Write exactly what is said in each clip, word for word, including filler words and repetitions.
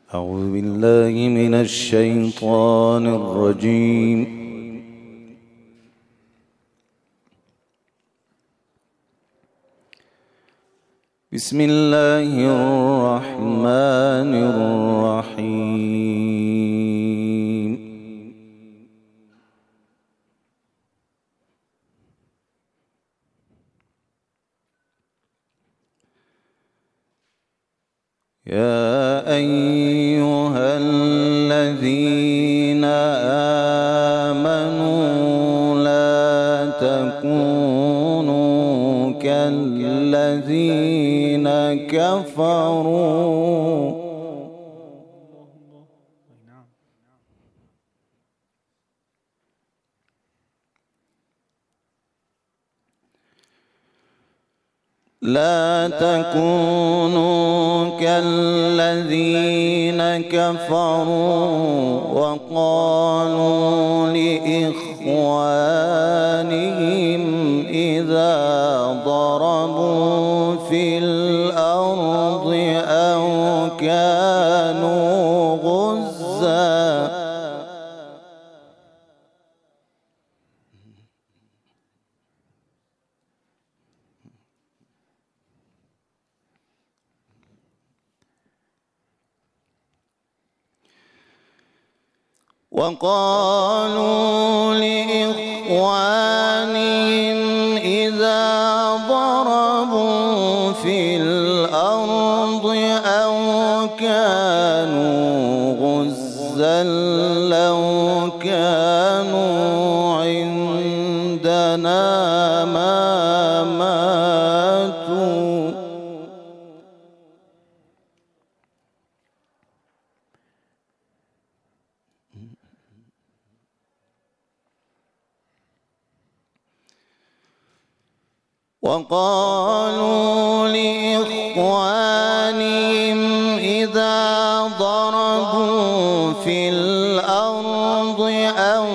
أعوذ بالله من الشيطان الرجيم. بسم الله الرحمن الرحيم. يا أيها الذين آمنوا لا تكونوا كالذين كفروا لا تكونوا كالذين كفروا وقالوا لإخوانهم إذا ضربوا في الأرض أو كانوا غزاً وقالوا لإخوانهم إذا ضربوا في الأرض أو كانوا غزاً لو كانوا عندنا ما ماتوا وقالوا لإخوانهم إذا ضربوا في الأرض أو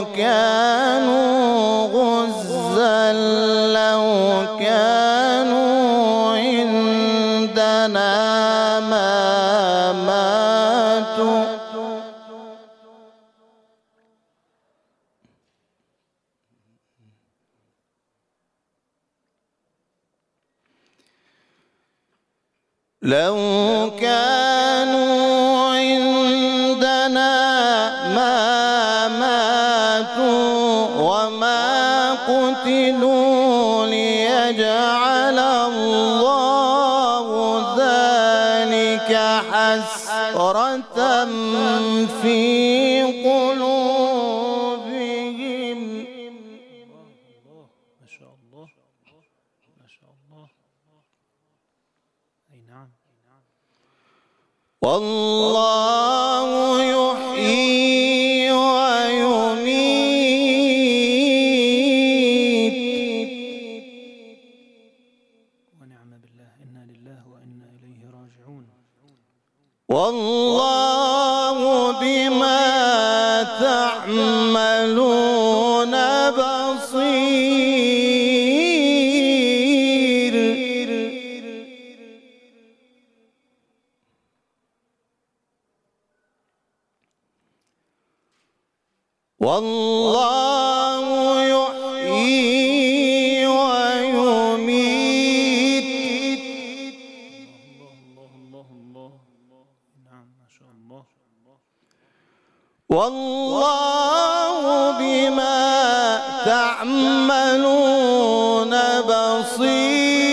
كانوا غزاً لو كانوا عندنا ما ماتوا لو كانوا عندنا ما ماتوا وما قتلوا ليجعل الله ذلك حسرة في قلوبهم. ما شاء الله ما شاء الله. أي نعم. والله يحيي ويميت ونعم بالله. إنا لله وإنا إليه راجعون. والله بما تعملون بصير. والله يحيي ويميت. الله الله الله. نعم ما شاء الله. والله بما تعملون بصير.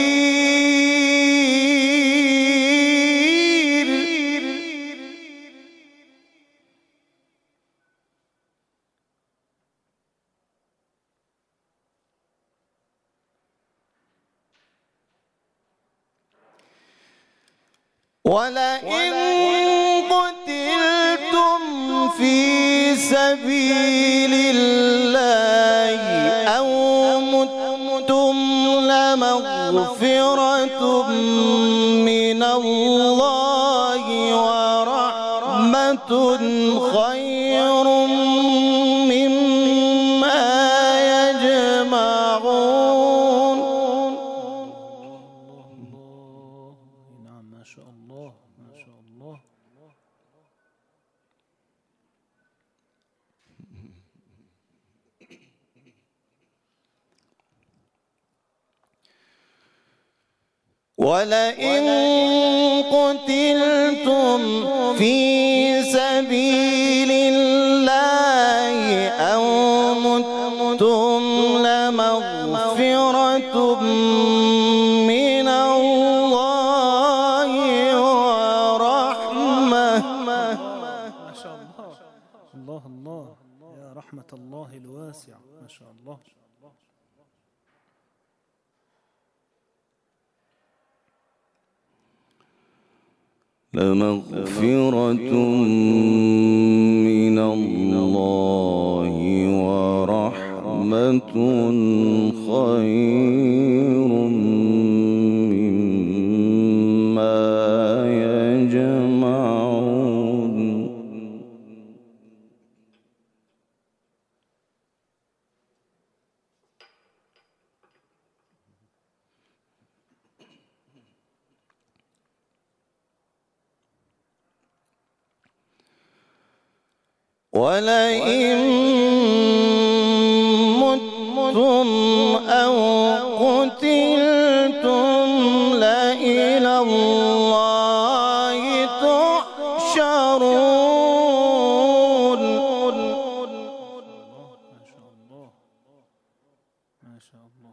ولئن قتلتم في سبيل الله أو متم لمغفرة من الله ورحمة خير مما يجمعون. نعم ما شاء الله ما شاء الله. ولئن قتلتم في سبيل الله أو متم لمغفرة من الله ورحمة. ما شاء الله. الله الله يا رحمة الله الواسع. ما شاء الله. لمغفرة من الله ورحمة خير مما يجمعون. ولئن متم أو قتلتم لإلى الله تحشرون. ما شاء الله. ما شاء الله.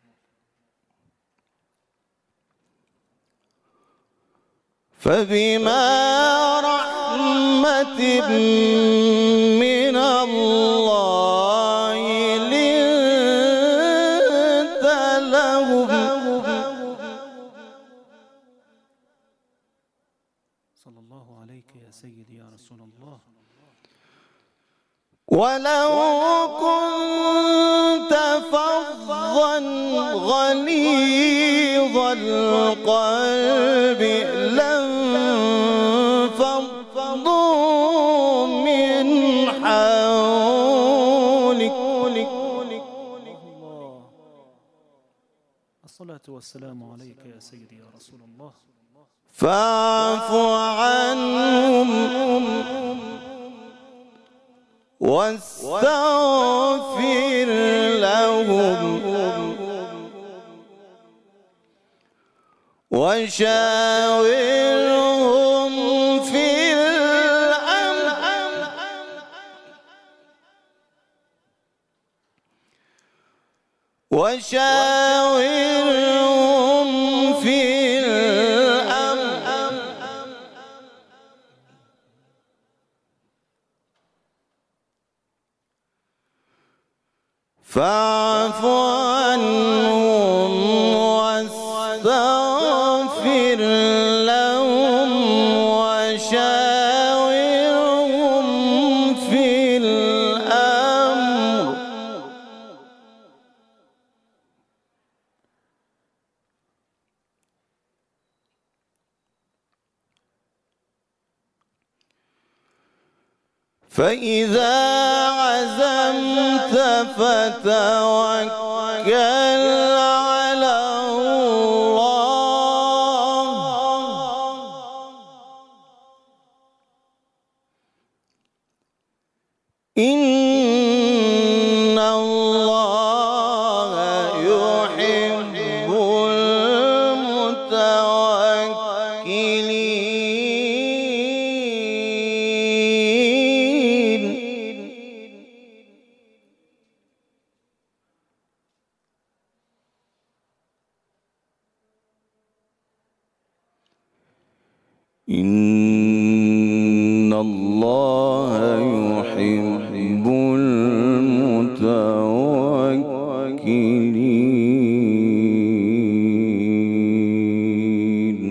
فبما رحمة من الله لنت لهم. صلى الله عليك يا سيدي يا رسول الله. ولو كنت فظا غليظ القلب لانفضوا من حولك. الله. الصلاة والسلام عليك يا سيدي يا رسول الله. فاعف عنهم واستغفر لهم وشاورهم في الأمر وشاورهم في الأمر فاعف عنهم واستغفر لهم وشاورهم في الأمر. فإذا عزمت فتوكل على الله إن الله يحب المتوكلين. إن الله يحب المتوكلين.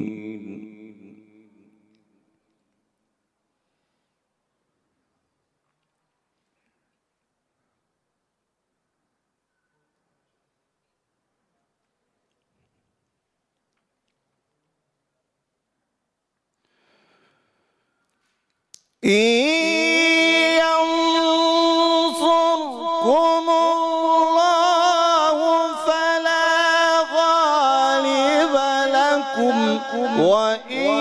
إن ينصركم الله فلا غالب لكم وإن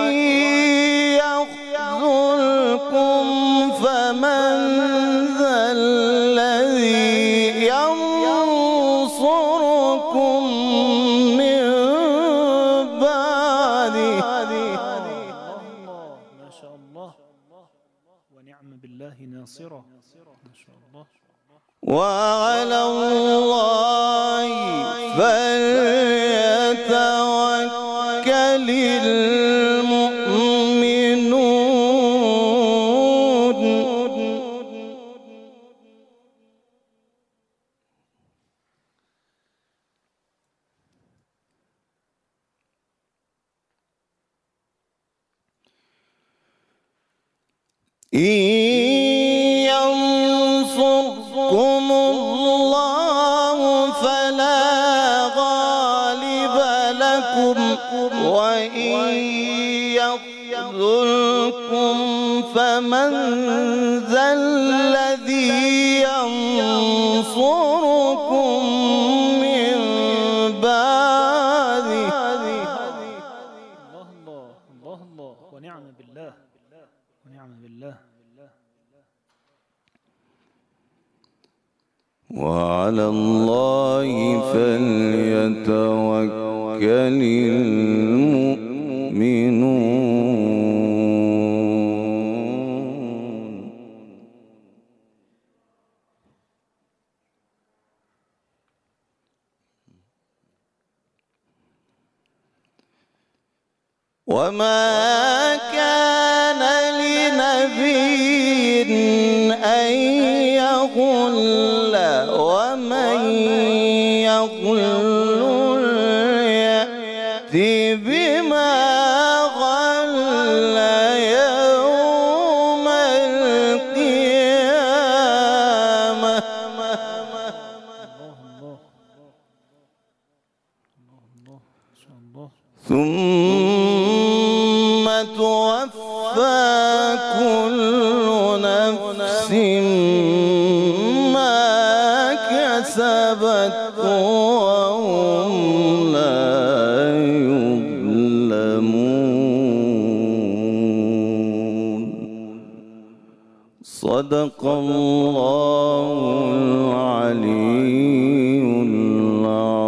يخذلكم فمن ذا الذي ينصركم من بعده ونعم بالله ناصرا. ما شاء الله. وعلى الله فليتوكل المؤمنون. إن ينصركم الله فلا غالب لكم وإن يخذلكم فمن ذا الذي ينصركم من بعده. الله الله الله الله ونعم بالله ونعم بالله. وعلى الله فليتوكل المؤمنون. وما كان لنبي أن يغل ومن يغل يأتي بما غل يوم القيامة. ثم توفى كل نفس ما كسبت وهم لا يظلمون. صدق الله العلي العظيم.